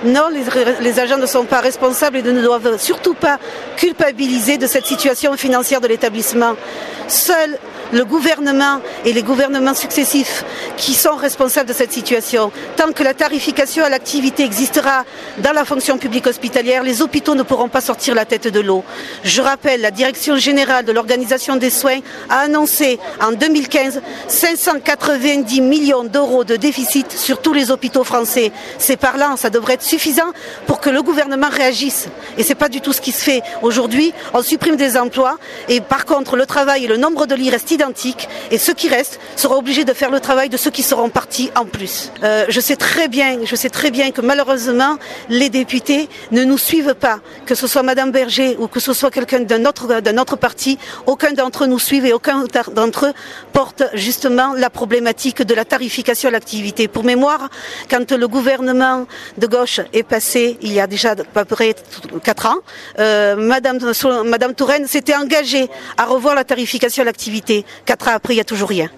Non, les agents ne sont pas responsables et ne doivent surtout pas culpabiliser de cette situation financière de l'établissement. Seul le gouvernement et les gouvernements successifs qui sont responsables de cette situation. Tant que la tarification à l'activité existera dans la fonction publique hospitalière, les hôpitaux ne pourront pas sortir la tête de l'eau. Je rappelle, la Direction générale de l'organisation des soins a annoncé en 2015 590 millions d'euros de déficit sur tous les hôpitaux français. C'est parlant, ça devrait être suffisant pour que le gouvernement réagisse. Et ce n'est pas du tout ce qui se fait. Aujourd'hui, on supprime des emplois et par contre le travail et le nombre de lits restent identiques et ceux qui restent seront obligés de faire le travail de ceux qui seront partis en plus. Je sais très bien que malheureusement les députés ne nous suivent pas, que ce soit Madame Berger ou que ce soit quelqu'un d'un autre parti, aucun d'entre eux nous suivent et aucun d'entre eux porte justement la problématique de la tarification à l'activité. Pour mémoire, quand le gouvernement de gauche est passé il y a déjà à peu près 4 ans, Madame Touraine s'était engagée à revoir la tarification à l'activité. 4 ans après, il n'y a toujours rien.